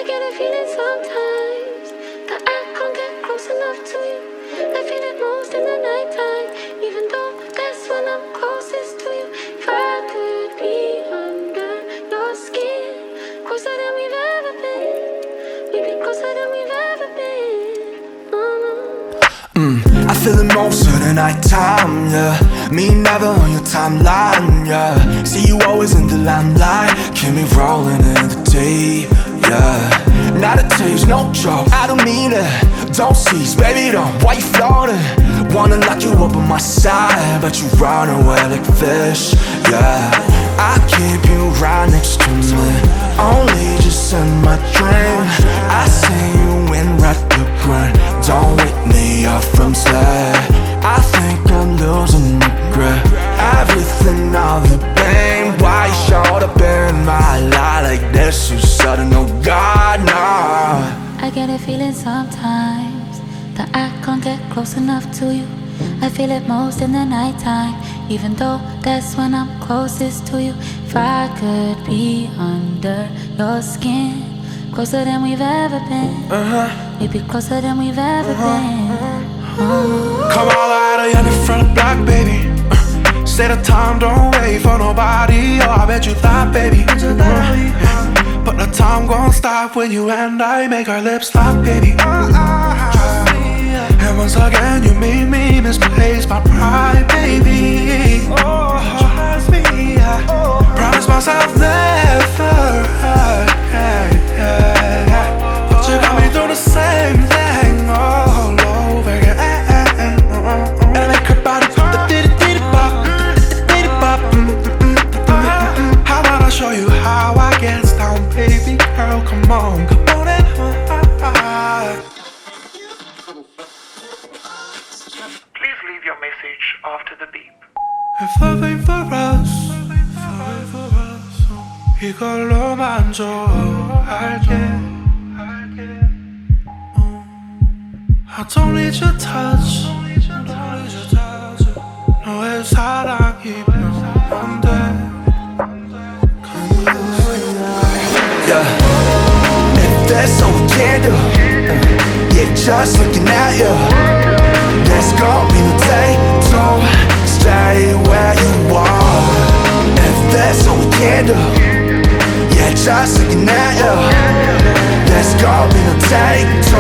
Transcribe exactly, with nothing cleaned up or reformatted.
get a feeling sometimes that I can't get close enough to you. I feel it most in the nighttime, even though that's when I'm closest to you. If I could be under your skin, closer than we've ever been, we'd be closer than we've ever been. Mm, I feel it most of the night time, yeah. Me never on your timeline, yeah. See you always in the limelight, keep me rolling in the deep, yeah. Not a taste, no joke, I don't mean it. Don't cease, baby, don't, why you floating? Wanna lock you up on my side, but you run away like fish, yeah. I keep you right next to me, only just in my dream. I see you in red the grind, don't wake me up from sleep. I think I'm losing my grip, everything, all the pain. Why you showed up in my life like this? You sudden, oh God, no. I get a feeling sometimes that I can't get close enough to you. I feel it most in the nighttime, even though that's when I'm closest to you. If I could be under your skin, closer than we've ever been, uh-huh. We'd be closer than we've ever uh-huh. been. uh. Come all out of young in front of the block, baby. uh, Say the time, don't wait for nobody. Oh, I bet you thought, baby, uh, but the time gon' stop when you and I make our lips lock, baby. uh, And once again you made me misplace my pride, baby. Oh, trust me, I promise myself never, yeah, yeah, yeah. But you got me through the same thing all over again. And I make her body pop, the diddy diddy pop, diddy pop. How about I show you how I get down, baby girl? Come on, come on and please leave your message after the beep. If love ain't for us, 이걸로만 좋아할게. I don't need your touch, 너의 사랑이면 안 돼. Yeah, if that's all we can do, yeah, just looking at you, there's gonna be no day to stay where you are. If that's all we can do, yeah, just looking at you, there's gonna be no day to